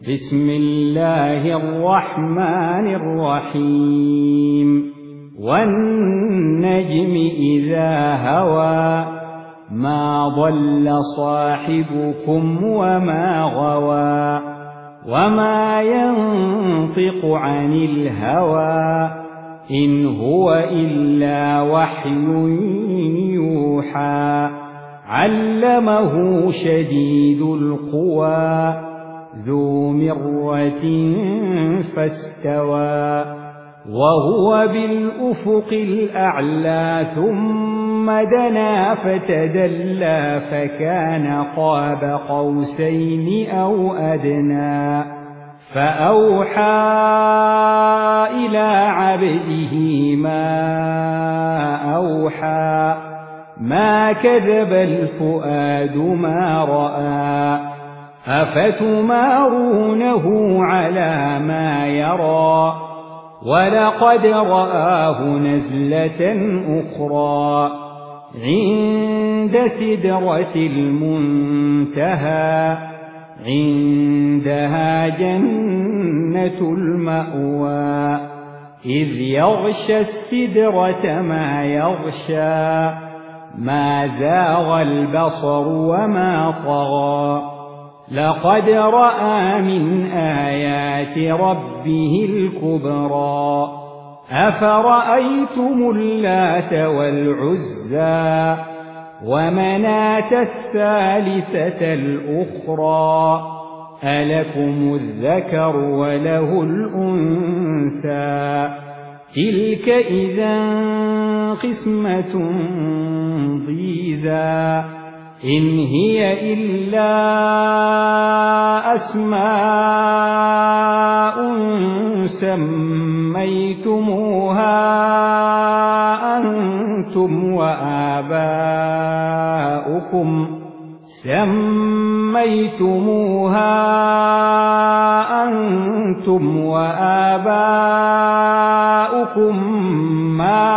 بسم الله الرحمن الرحيم والنجم إذا هوى ما ضل صاحبكم وما غوى وما ينطق عن الهوى إن هو إلا وحي يوحى علمه شديد القوى ذو مرة فاستوى وهو بالأفق الأعلى ثم دنا فتدلى فكان قاب قوسين أو أدنى فأوحى إلى عبده ما أوحى ما كذب الفؤاد ما رأى أفتمارونه على ما يرى ولقد رآه نزلة أخرى عند سدرة المنتهى عندها جنة المأوى إذ يغشى السدرة ما يغشى ما زاغ البصر وما طغى لقد رأى من آيات ربه الكبرى أفرأيتم اللات والعزى ومناة الثالثة الأخرى ألكم الذكر وله الأنثى تلك إذا قسمة ضيزى إن هي إلا أسماء سميتموها أنتم وآباؤكم ما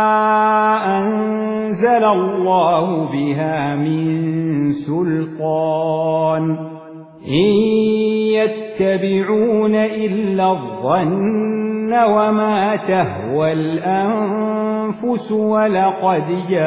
أنزل الله بها من سلطان إن يتبعون إلا الظن وما تهوى الأنفس ولقد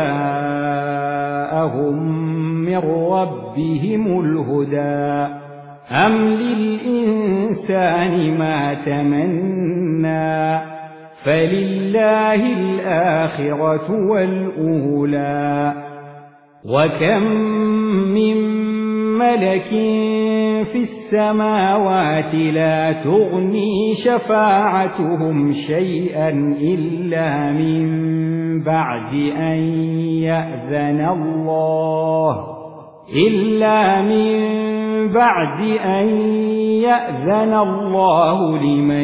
جاءهم من ربهم الهدى أم للإنسان ما تمنى فلله الآخرة والأولى وكم من ملك في السماوات لا تغني شفاعتهم شيئا إلا من بعد أن يأذن الله لمن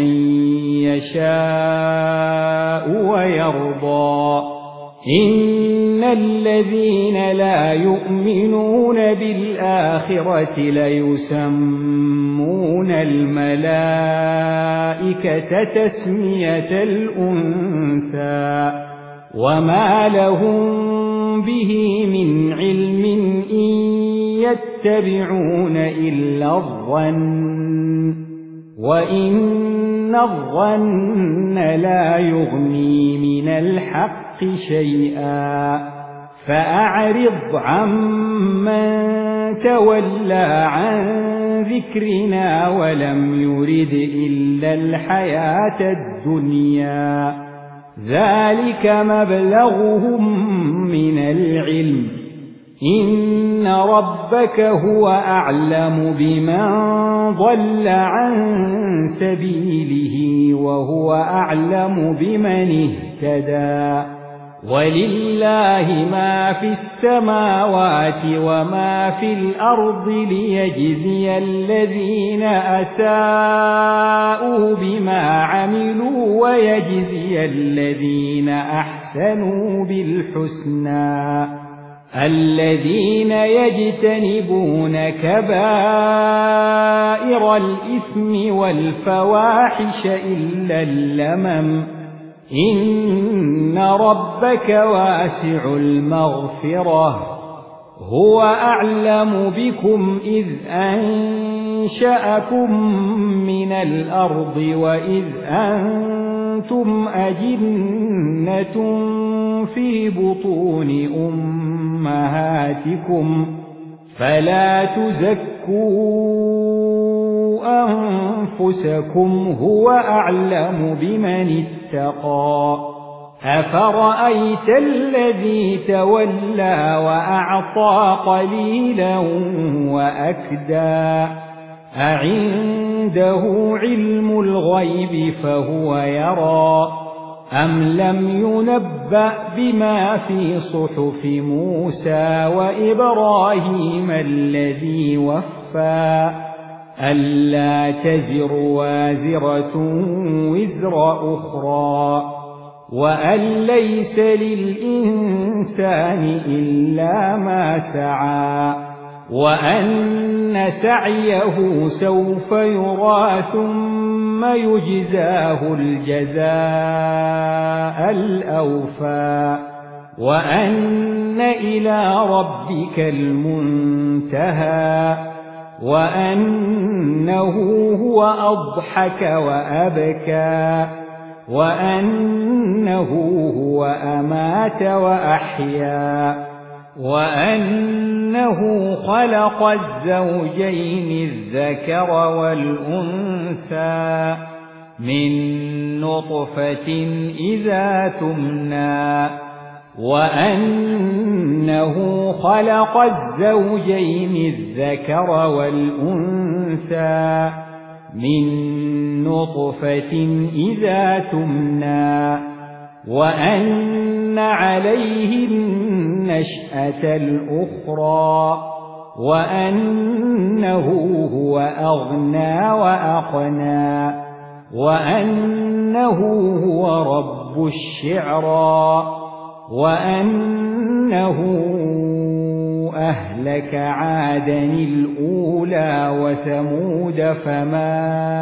يشاء ويرضى إن الذين لا يؤمنون بالآخرة ليسمون الملائكة تسمية الأنثى وما لهم به من علم إن يتبعون إلا الظن وإن الظن لا يغني من الحق شيئا فأعرض عمن تولى عن ذكرنا ولم يرد إلا الحياة الدنيا ذلك مبلغهم من العلم إن ربك هو أعلم بمن ضل عن سبيله وهو أعلم بمن اهتدى ولله ما في السماوات وما في الأرض ليجزي الذين أساءوا بما عملوا ويجزي الذين أحسنوا بالحسنى الذين يجتنبون كبائر الإثم والفواحش إلا اللمم إن ربك واسع المغفرة هو أعلم بكم إذ أنشأكم من الأرض وإذ أنتم أجنة في بطون أمهاتكم فلا تزكوا أنفسكم هو أعلم بمن اتقى أفرأيت الذي تولى وأعطى قليلا وأكدى أعنده علم الغيب فهو يرى أم لم ينبأ بما في صحف موسى وإبراهيم الذي وفى ألا تزر وازرة وزر أخرى وأن ليس للإنسان إلا ما سعى وأن سعيه سوف يرى ثم يجزاه الجزاء الأوفى وأن إلى ربك المنتهى وأنه هو أضحك وأبكى وأنه هو أمات وأحيا وأنه خلق الزوجين الذكر والأنثى من نطفة إذا تمنى وأنه خلق الزوجين الذكر والأنثى من نطفة إذا تمنى وأن عليه النشأة الأخرى وأنه هو أغنى وأقنى وأنه هو رب الشعرى وأنه أهلك عادا الأولى وثمود فما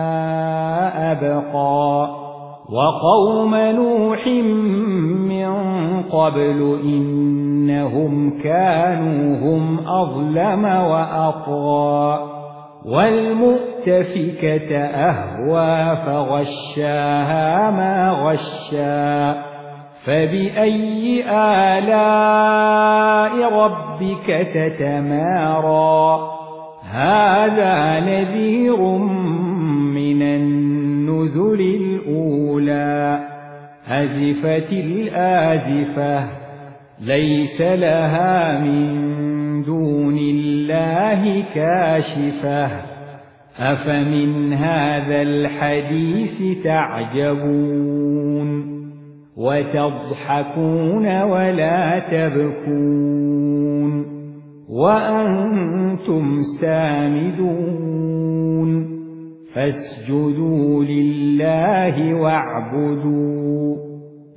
أبقى وقوم نوح من قبل إنهم كانوا هم أظلم وأطغى والمؤتفكة أهوى فغشاها ما غشا فبأي آلاء ربك تتمارى هذا نذير من النذر الأولى أزفت الآزفة ليس لها من دون الله كاشفة أفمن هذا الحديث تعجبون وتضحكون ولا تبكون وأنتم سامدون فاسجدوا لله واعبدوا